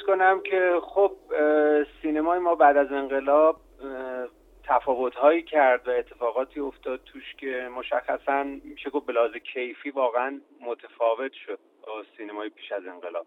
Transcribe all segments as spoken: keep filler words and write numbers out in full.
کنم که خب سینمای ما بعد از انقلاب تفاوت‌هایی کرد و اتفاقاتی افتاد توش که مشخصاً میشه گفت به لحاظ کیفی واقعاً متفاوت شد با سینمای پیش از انقلاب.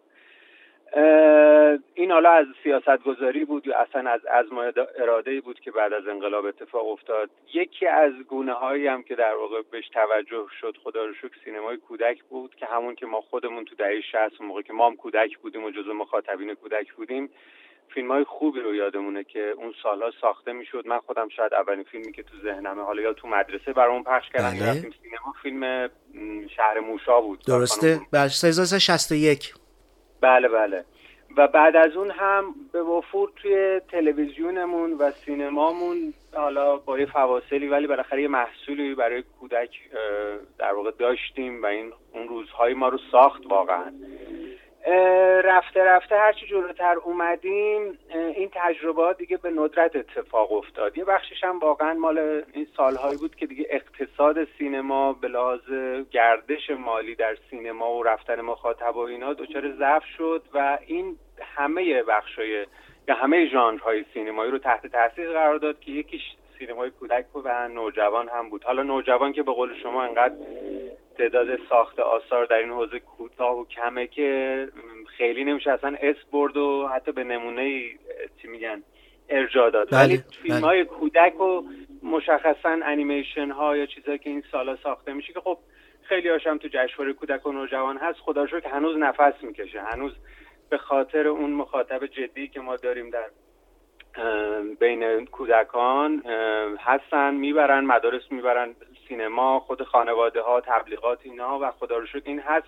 این حالا از سیاستگذاری بود یا اصلا از عزم و اراده‌ای بود که بعد از انقلاب اتفاق افتاد. یکی از گونه‌هایی هم که در واقع بهش توجه شد خدا رو شکر سینمای کودک بود که همون که ما خودمون تو دهه شصت موقع که ما هم کودک بودیم و جزو مخاطبین کودک بودیم فیلم‌های خوبی رو یادمونه که اون سال‌ها ساخته می‌شد. من خودم شاید اولین فیلمی که تو ذهنمه حالا یا تو مدرسه برامون پخش کردن یا رفتیم سینما فیلم شهر موشا بود. درسته؟ بله هزار و سیصد و شصت و یک. بله بله. و بعد از اون هم به وفور توی تلویزیونمون و سینمامون حالا با یه فواصلی ولی بالاخره یه محصولی برای کودک در واقع داشتیم و این اون روزهای ما رو ساخت واقعا. رفته رفته هرچی جلوتر اومدیم این تجربات دیگه به ندرت اتفاق افتاد. یه بخشش هم واقعا مال این سالهایی بود که دیگه اقتصاد سینما به لحاظ گردش مالی در سینما و رفتن مخاطب و اینا دچار ضعف شد و این همه بخشای یا همه ژانرهای سینمایی رو تحت تاثیر قرار داد که یکیش سینمای کودک و نوجوان هم بود. حالا نوجوان که به قول شما انقدر تعداد ساخت آثار در این حوزه کوتاه و کمه که خیلی نمیشه اصلا اسم برد و حتی به نمونه چی میگن ارجاع داد. بله، ولی فیلم های بله. کودک و مشخصا انیمیشن ها یا چیزایی که این سالا ساخته میشه که خب خیلی هاشم تو جشنواره کودک و نوجوان هست خدا رو شکر که هنوز نفس میکشه، هنوز به خاطر اون مخاطب جدی که ما داریم در بین کودکان هستن، میبرن مدارس، میبرن سینما، خود خانواده ها، تبلیغات اینا و خدا رو شکر این هست